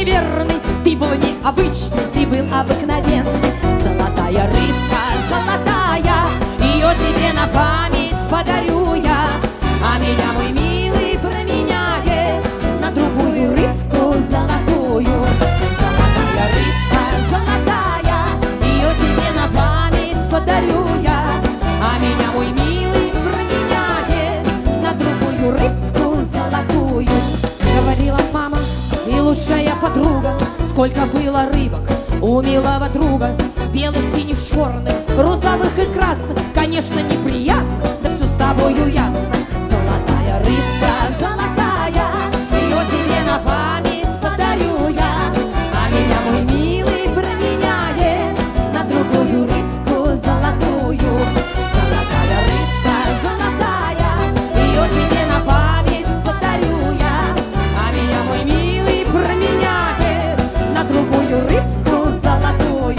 неверный, ты был необычный, ты был обыкновенный. Золотая рыбка, золотая, ее тебе на память подарю я. А меня, мой милый, променяет на другую рыбку золотую. Золотая рыбка, золотая, ее тебе на память подарю я. А меня, мой милый, променяет на другую рыбку золотую. Говорила мама, ты лучшая подруга, сколько было рыбок у милого друга. Белых, синих, черных, розовых и красных. Конечно, неприятно, да все с тобою ясно. Золотая рыбка, золотая, ее тебе на память подарю я. А меня, мой милый, променяет на другую рыбку золотую. Золотая рыбка, золотая, ее тебе на память подарю я. А меня, мой милый, променяет на другую рыбку золотую.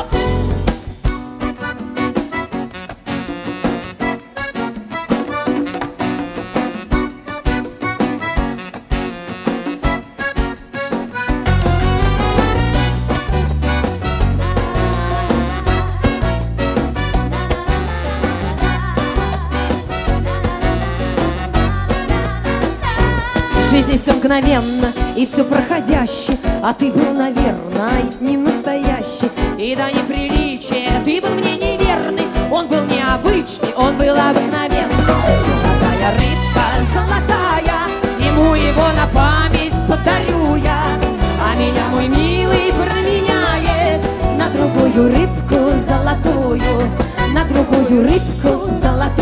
В жизни все мгновенно и все проходяще, а ты был, наверное, не настоящий. И до неприличия ты был мне неверный. Он был необычный, он был обыкновенный. Золотая рыбка, золотая, ему его на память подарю я. А меня, мой милый, променяет на другую рыбку золотую. На другую рыбку золотую.